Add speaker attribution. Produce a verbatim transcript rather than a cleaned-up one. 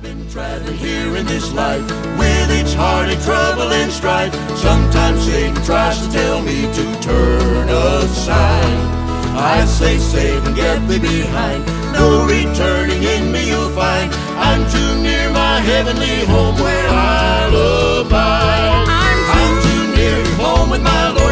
Speaker 1: been traveling here in this life with each heartache, trouble, and strife. Sometimes Satan tries to tell me to turn aside. I say, Satan, get thee behind. No returning in me you'll find. I'm too near my heavenly home where I'll abide. I'm too near home with my Lord.